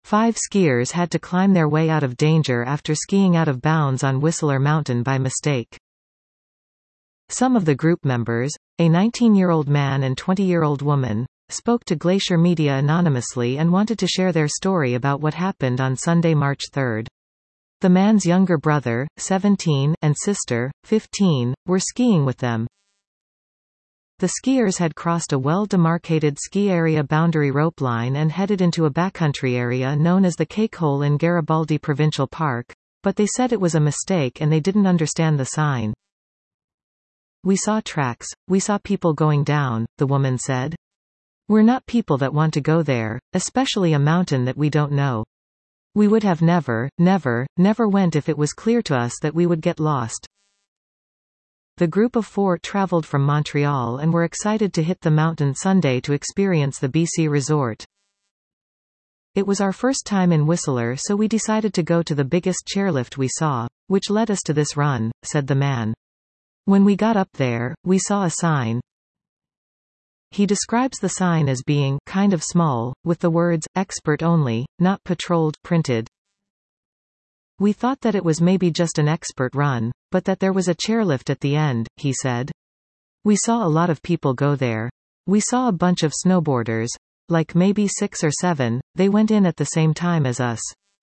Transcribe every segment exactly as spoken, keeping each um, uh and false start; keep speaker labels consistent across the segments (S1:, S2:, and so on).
S1: Five skiers had to climb their way out of danger after skiing out of bounds on Whistler Mountain by mistake. Some of the group members, a nineteen-year-old man and twenty-year-old woman, spoke to Glacier Media anonymously and wanted to share their story about what happened on Sunday, March third. The man's younger brother, seventeen, and sister, fifteen, were skiing with them. The skiers had crossed a well-demarcated ski area boundary rope line and headed into a backcountry area known as the Cakehole in Garibaldi Provincial Park, but they said it was a mistake and they didn't understand the sign. "We saw tracks, we saw people going down," the woman said. "We're not people that want to go there, especially a mountain that we don't know. We would have never, never, never went if it was clear to us that we would get lost." The group of four traveled from Montreal and were excited to hit the mountain Sunday to experience the B C resort. "It was our first time in Whistler, so we decided to go to the biggest chairlift we saw, which led us to this run," said the man. "When we got up there, we saw a sign." He describes the sign as being kind of small, with the words, "expert only, not patrolled," printed. "We thought that it was maybe just an expert run, but that there was a chairlift at the end," he said. "We saw a lot of people go there. We saw a bunch of snowboarders. Like maybe six or seven, they went in at the same time as us.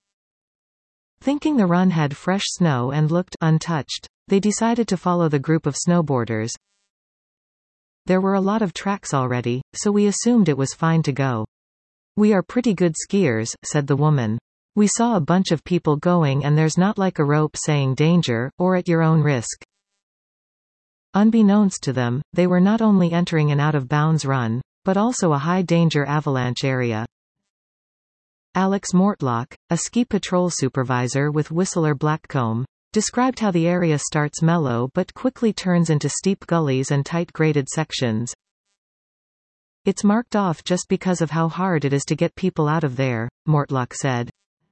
S1: Thinking the run had fresh snow and looked untouched, they decided to follow the group of snowboarders. There were a lot of tracks already, so we assumed it was fine to go. We are pretty good skiers," said the woman. "We saw a bunch of people going and there's not like a rope saying danger, or at your own risk." Unbeknownst to them, they were not only entering an out-of-bounds run, but also a high-danger avalanche area. Alex Mortlock, a ski patrol supervisor with Whistler Blackcomb, described how the area starts mellow but quickly turns into steep gullies and tight graded sections. "It's marked off just because of how hard it is to get people out of there," Mortlock said.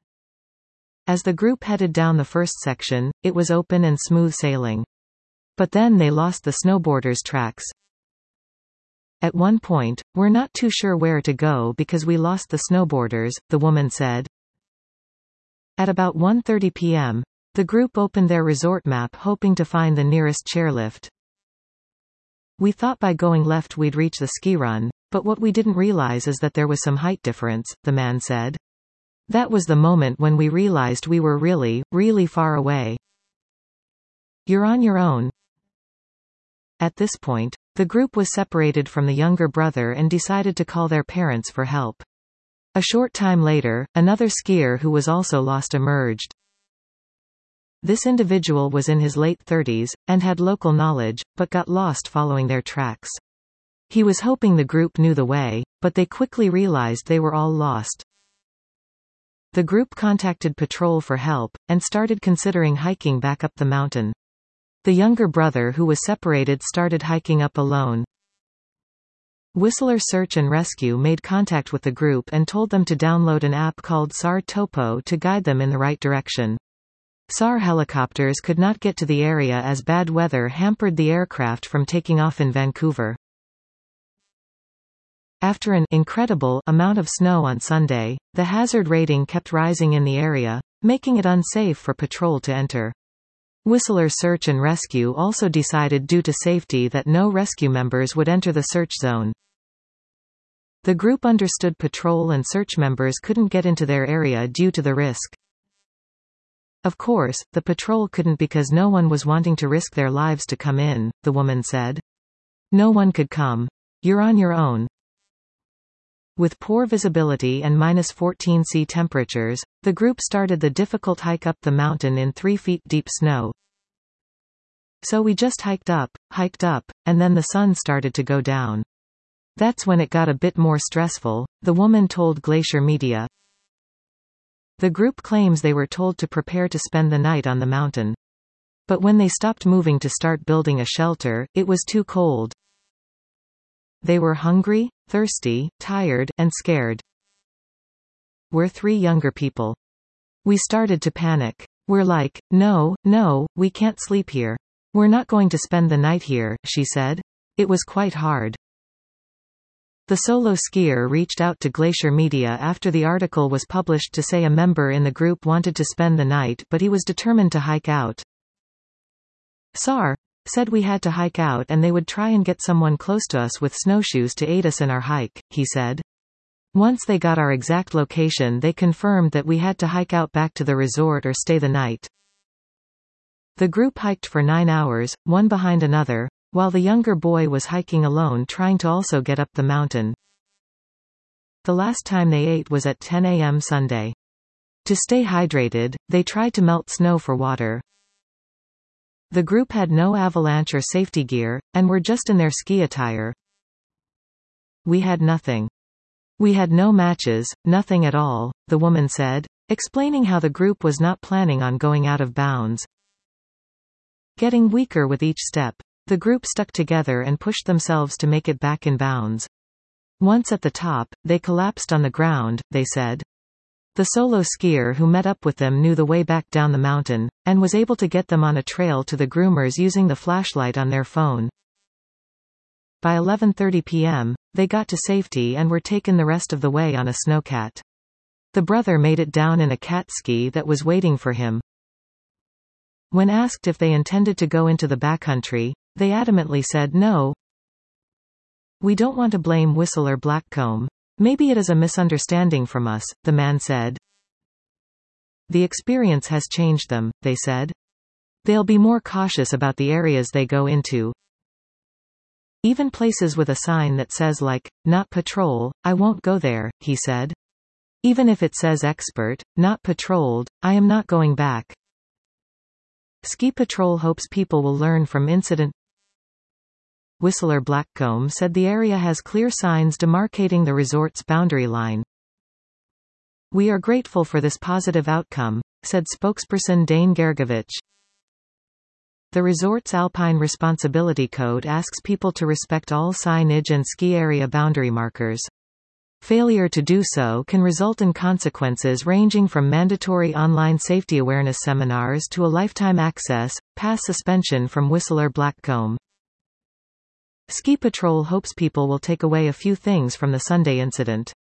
S1: As the group headed down the first section, it was open and smooth sailing. But then they lost the snowboarders' tracks. "At one point, we're not too sure where to go because we lost the snowboarders," the woman said. At about one thirty p m, the group opened their resort map hoping to find the nearest chairlift. "We thought by going left we'd reach the ski run, but what we didn't realize is that there was some height difference," the man said. "That was the moment when we realized we were really, really far away. You're on your own." At this point, the group was separated from the younger brother and decided to call their parents for help. A short time later, another skier who was also lost emerged. This individual was in his late thirties, and had local knowledge, but got lost following their tracks. He was hoping the group knew the way, but they quickly realized they were all lost. The group contacted patrol for help, and started considering hiking back up the mountain. The younger brother who was separated started hiking up alone. Whistler Search and Rescue made contact with the group and told them to download an app called S A R Topo to guide them in the right direction. S A R helicopters could not get to the area as bad weather hampered the aircraft from taking off in Vancouver. After an incredible amount of snow on Sunday, the hazard rating kept rising in the area, making it unsafe for patrol to enter. Whistler Search and Rescue also decided due to safety that no rescue members would enter the search zone. The group understood patrol and search members couldn't get into their area due to the risk. Of course, the patrol couldn't because no one was wanting to risk their lives to come in, the woman said. "No one could come. You're on your own." With poor visibility and minus fourteen C temperatures, the group started the difficult hike up the mountain in three feet deep snow. "So we just hiked up, hiked up, and then the sun started to go down. That's when it got a bit more stressful," the woman told Glacier Media. The group claims they were told to prepare to spend the night on the mountain. But when they stopped moving to start building a shelter, it was too cold. They were hungry, thirsty, tired, and scared. "We're three younger people. We started to panic. We're like, no, no, we can't sleep here. We're not going to spend the night here," she said. "It was quite hard." The solo skier reached out to Glacier Media after the article was published to say a member in the group wanted to spend the night but he was determined to hike out. S A R said we had to hike out and they would try and get someone close to us with snowshoes to aid us in our hike, he said. Once they got our exact location they confirmed that we had to hike out back to the resort or stay the night. The group hiked for nine hours, one behind another, while the younger boy was hiking alone trying to also get up the mountain. The last time they ate was at ten A M Sunday. To stay hydrated, they tried to melt snow for water. The group had no avalanche or safety gear, and were just in their ski attire. We had nothing. We had no matches, nothing at all, the woman said, explaining how the group was not planning on going out of bounds. Getting weaker with each step, the group stuck together and pushed themselves to make it back in bounds. Once at the top, they collapsed on the ground, they said. The solo skier who met up with them knew the way back down the mountain, and was able to get them on a trail to the groomers using the flashlight on their phone. By eleven thirty p m, they got to safety and were taken the rest of the way on a snowcat. The brother made it down in a cat ski that was waiting for him. When asked if they intended to go into the backcountry, they adamantly said no. We don't want to blame Whistler Blackcomb. Maybe it is a misunderstanding from us, the man said. The experience has changed them, they said. They'll be more cautious about the areas they go into. Even places with a sign that says like, not patrol, I won't go there, he said. Even if it says expert, not patrolled, I am not going back. Ski Patrol hopes people will learn from incident. Whistler Blackcomb said the area has clear signs demarcating the resort's boundary line. We are grateful for this positive outcome, said spokesperson Dane Gergovich. The resort's Alpine Responsibility Code asks people to respect all signage and ski area boundary markers. Failure to do so can result in consequences ranging from mandatory online safety awareness seminars to a lifetime access, pass suspension from Whistler Blackcomb. Ski Patrol hopes people will take away a few things from the Sunday incident.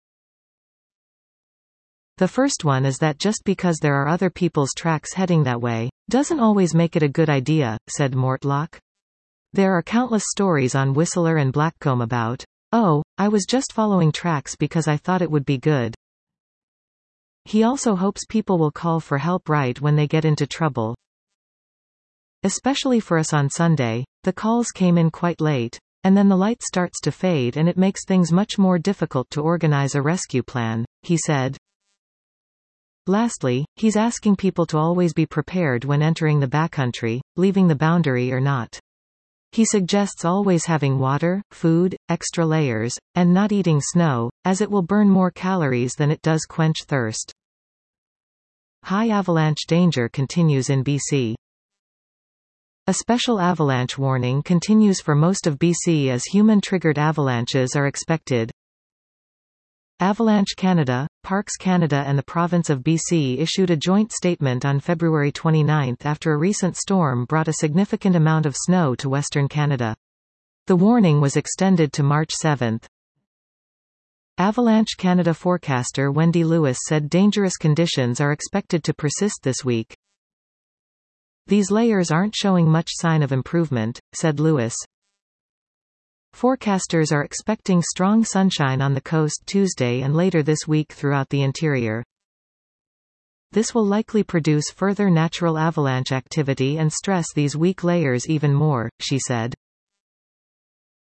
S1: The first one is that just because there are other people's tracks heading that way, doesn't always make it a good idea, said Mortlock. There are countless stories on Whistler and Blackcomb about, oh, I was just following tracks because I thought it would be good. He also hopes people will call for help right when they get into trouble. Especially for us on Sunday, the calls came in quite late, and then the light starts to fade and it makes things much more difficult to organize a rescue plan, he said. Lastly, he's asking people to always be prepared when entering the backcountry, leaving the boundary or not. He suggests always having water, food, extra layers, and not eating snow, as it will burn more calories than it does quench thirst. High avalanche danger continues in B C. A special avalanche warning continues for most of B C as human-triggered avalanches are expected. Avalanche Canada, Parks Canada and the province of B C issued a joint statement on February twenty-ninth after a recent storm brought a significant amount of snow to Western Canada. The warning was extended to March seventh. Avalanche Canada forecaster Wendy Lewis said dangerous conditions are expected to persist this week. These layers aren't showing much sign of improvement, said Lewis. Forecasters are expecting strong sunshine on the coast Tuesday and later this week throughout the interior. This will likely produce further natural avalanche activity and stress these weak layers even more, she said.